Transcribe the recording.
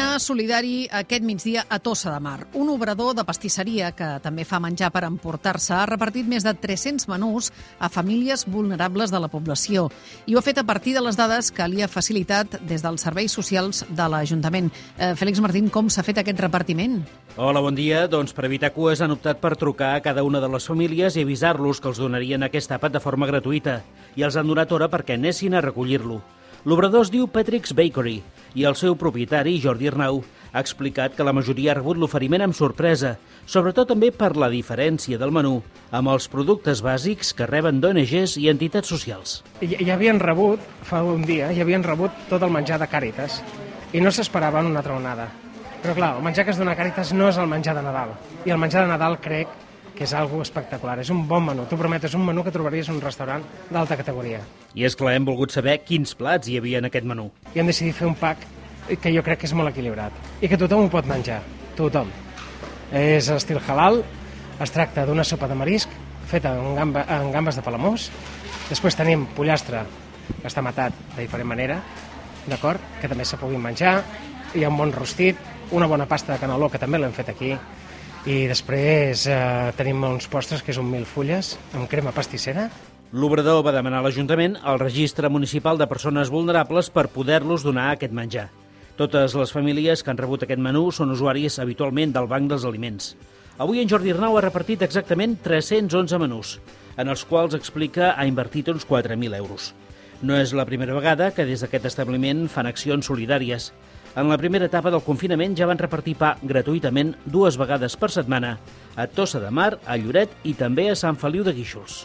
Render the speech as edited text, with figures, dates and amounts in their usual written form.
dinar solidari aquest migdia a Tossa de Mar. Un obrador de pastisseria, que també fa menjar per emportar-se, ha repartit més de 300 menús a famílies vulnerables de la població. I ho ha fet a partir de les dades que li ha facilitat des dels serveis socials de l'Ajuntament. Fèlix Martín, com s'ha fet aquest repartiment? Hola, bon dia. Doncs per evitar cues han optat per trucar a cada una de les famílies i avisar-los que els donarien aquest àpat de forma gratuïta. I els han donat hora perquè anessin a recollir-lo. L'obrador es diu Patrick's Bakery i el seu propietari, Jordi Arnau, ha explicat que la majoria ha rebut l'oferiment amb sorpresa, sobretot també per la diferència del menú amb els productes bàsics que reben d'ONGs i entitats socials. Ja havien rebut, fa un dia, tot el menjar de Càritas i no s'esperaven una altra onada. Però clar, el menjar que es dona a Càritas no és el menjar de Nadal. I el menjar de Nadal crec que és algo espectacular. És un bon menú. T'ho prometo, és un menú que trobaries en un restaurant d'alta categoria. I és clar, hem volgut saber quins plats hi havia en aquest menú. I hem decidit fer un pack que jo crec que és molt equilibrat i que tothom ho pot menjar. Tothom. És estil halal. Es tracta d'una sopa de marisc feta amb gambes de Palamós. Després tenim pollastre que està matat de diferent manera, d'acord? Que també se puguin menjar. Hi ha un bon rostit, una bona pasta de caneló, que també l'hem fet aquí. I després tenim uns postres que és un milfulles amb crema pastissera. L'obrador va demanar a l'Ajuntament el registre municipal de persones vulnerables per poder-los donar aquest menjar. Totes les famílies que han rebut aquest menú són usuaris habitualment del Banc dels Aliments. Avui en Jordi Arnau ha repartit exactament 311 menús, en els quals explica ha invertit uns 4.000 euros. No és la primera vegada que des d'aquest establiment fan accions solidàries. En la primera etapa del confinament ja van repartir pa gratuïtament 2 vegades per setmana a Tossa de Mar, a Lloret i també a Sant Feliu de Guíxols.